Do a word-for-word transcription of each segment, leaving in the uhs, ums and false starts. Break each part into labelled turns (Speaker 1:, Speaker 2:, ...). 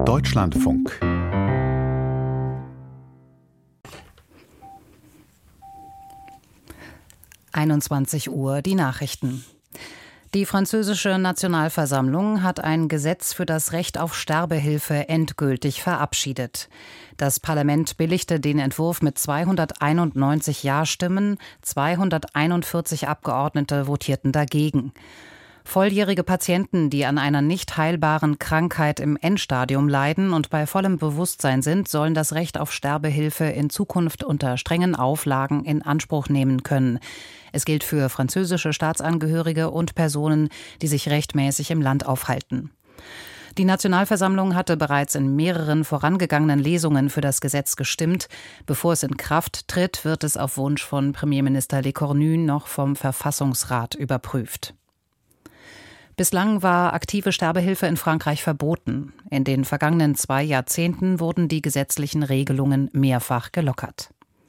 Speaker 1: Deutschlandfunk.
Speaker 2: einundzwanzig Uhr, die Nachrichten. Die französische Nationalversammlung hat ein Gesetz für das Recht auf Sterbehilfe endgültig verabschiedet. Das Parlament billigte den Entwurf mit zweihunderteinundneunzig Ja-Stimmen, zweihunderteinundvierzig Abgeordnete votierten dagegen. Volljährige Patienten, die an einer nicht heilbaren Krankheit im Endstadium leiden und bei vollem Bewusstsein sind, sollen das Recht auf Sterbehilfe in Zukunft unter strengen Auflagen in Anspruch nehmen können. Es gilt für französische Staatsangehörige und Personen, die sich rechtmäßig im Land aufhalten. Die Nationalversammlung hatte bereits in mehreren vorangegangenen Lesungen für das Gesetz gestimmt. Bevor es in Kraft tritt, wird es auf Wunsch von Premierminister Lecornu noch vom Verfassungsrat überprüft. Bislang war aktive Sterbehilfe in Frankreich verboten. In den vergangenen zwei Jahrzehnten wurden die gesetzlichen Regelungen mehrfach gelockert.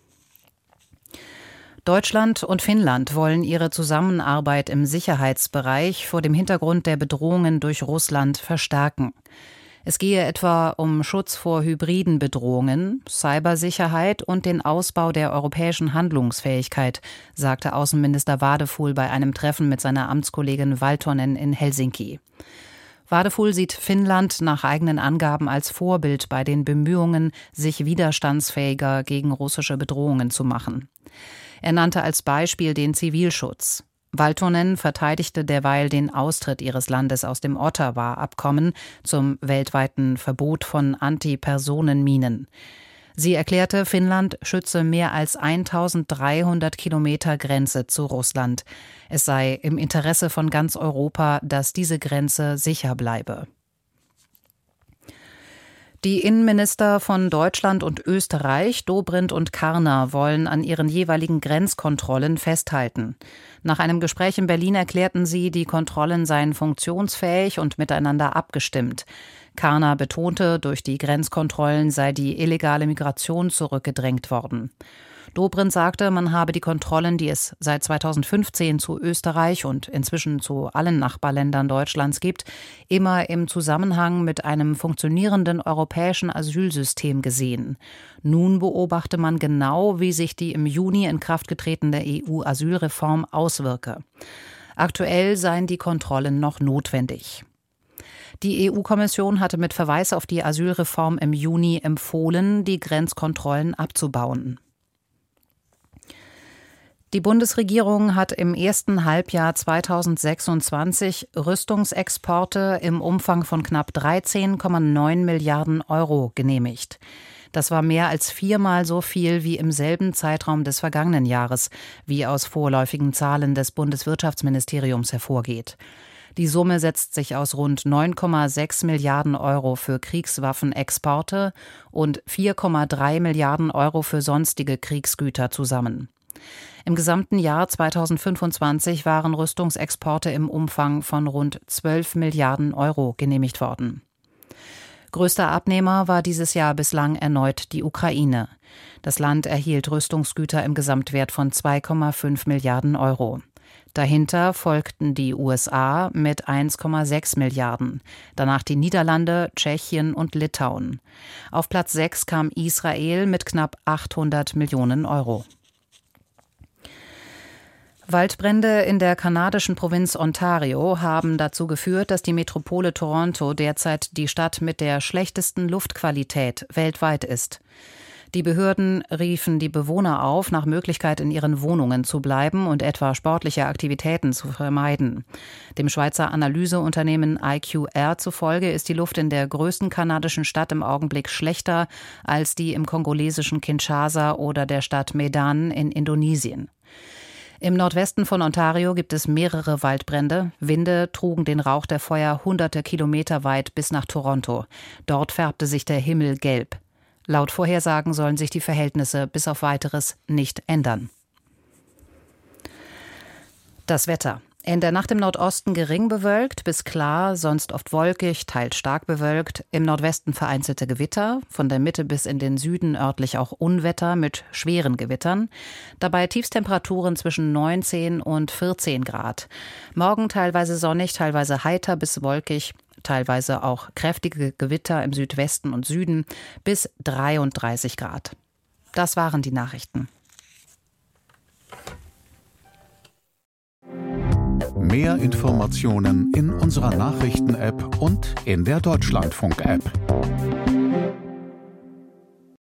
Speaker 2: Deutschland und Finnland wollen ihre Zusammenarbeit im Sicherheitsbereich vor dem Hintergrund der Bedrohungen durch Russland verstärken. Es gehe etwa um Schutz vor hybriden Bedrohungen, Cybersicherheit und den Ausbau der europäischen Handlungsfähigkeit, sagte Außenminister Wadefuhl bei einem Treffen mit seiner Amtskollegin Valtonen in Helsinki. Wadefuhl sieht Finnland nach eigenen Angaben als Vorbild bei den Bemühungen, sich widerstandsfähiger gegen russische Bedrohungen zu machen. Er nannte als Beispiel den Zivilschutz. Valtonen verteidigte derweil den Austritt ihres Landes aus dem Ottawa-Abkommen zum weltweiten Verbot von Antipersonenminen. Sie erklärte, Finnland schütze mehr als eintausenddreihundert Kilometer Grenze zu Russland. Es sei im Interesse von ganz Europa, dass diese Grenze sicher bleibe. Die Innenminister von Deutschland und Österreich, Dobrindt und Karner, wollen an ihren jeweiligen Grenzkontrollen festhalten. Nach einem Gespräch in Berlin erklärten sie, die Kontrollen seien funktionsfähig und miteinander abgestimmt. Karner betonte, durch die Grenzkontrollen sei die illegale Migration zurückgedrängt worden. Dobrindt sagte, man habe die Kontrollen, die es seit zweitausendfünfzehn zu Österreich und inzwischen zu allen Nachbarländern Deutschlands gibt, immer im Zusammenhang mit einem funktionierenden europäischen Asylsystem gesehen. Nun beobachte man genau, wie sich die im Juni in Kraft getretene E U-Asylreform auswirke. Aktuell seien die Kontrollen noch notwendig. Die E U-Kommission hatte mit Verweis auf die Asylreform im Juni empfohlen, die Grenzkontrollen abzubauen. Die Bundesregierung hat im ersten Halbjahr zweitausendsechsundzwanzig Rüstungsexporte im Umfang von knapp dreizehn Komma neun Milliarden Euro genehmigt. Das war mehr als viermal so viel wie im selben Zeitraum des vergangenen Jahres, wie aus vorläufigen Zahlen des Bundeswirtschaftsministeriums hervorgeht. Die Summe setzt sich aus rund neun Komma sechs Milliarden Euro für Kriegswaffenexporte und vier Komma drei Milliarden Euro für sonstige Kriegsgüter zusammen. Im gesamten Jahr zweitausendfünfundzwanzig waren Rüstungsexporte im Umfang von rund zwölf Milliarden Euro genehmigt worden. Größter Abnehmer war dieses Jahr bislang erneut die Ukraine. Das Land erhielt Rüstungsgüter im Gesamtwert von zwei Komma fünf Milliarden Euro. Dahinter folgten die U S A mit eins Komma sechs Milliarden, danach die Niederlande, Tschechien und Litauen. Auf Platz sechs kam Israel mit knapp achthundert Millionen Euro. Waldbrände in der kanadischen Provinz Ontario haben dazu geführt, dass die Metropole Toronto derzeit die Stadt mit der schlechtesten Luftqualität weltweit ist. Die Behörden riefen die Bewohner auf, nach Möglichkeit in ihren Wohnungen zu bleiben und etwa sportliche Aktivitäten zu vermeiden. Dem Schweizer Analyseunternehmen I Q R zufolge ist die Luft in der größten kanadischen Stadt im Augenblick schlechter als die im kongolesischen Kinshasa oder der Stadt Medan in Indonesien. Im Nordwesten von Ontario gibt es mehrere Waldbrände. Winde trugen den Rauch der Feuer hunderte Kilometer weit bis nach Toronto. Dort färbte sich der Himmel gelb. Laut Vorhersagen sollen sich die Verhältnisse bis auf Weiteres nicht ändern. Das Wetter. In der Nacht im Nordosten gering bewölkt bis klar, sonst oft wolkig, teils stark bewölkt. Im Nordwesten vereinzelte Gewitter, von der Mitte bis in den Süden örtlich auch Unwetter mit schweren Gewittern. Dabei Tiefstemperaturen zwischen neunzehn und vierzehn Grad. Morgen teilweise sonnig, teilweise heiter bis wolkig. teilweise auch kräftige Gewitter im Südwesten und Süden, bis dreiunddreißig Grad. Das waren die Nachrichten.
Speaker 1: Mehr Informationen in unserer Nachrichten-App und in der Deutschlandfunk-App.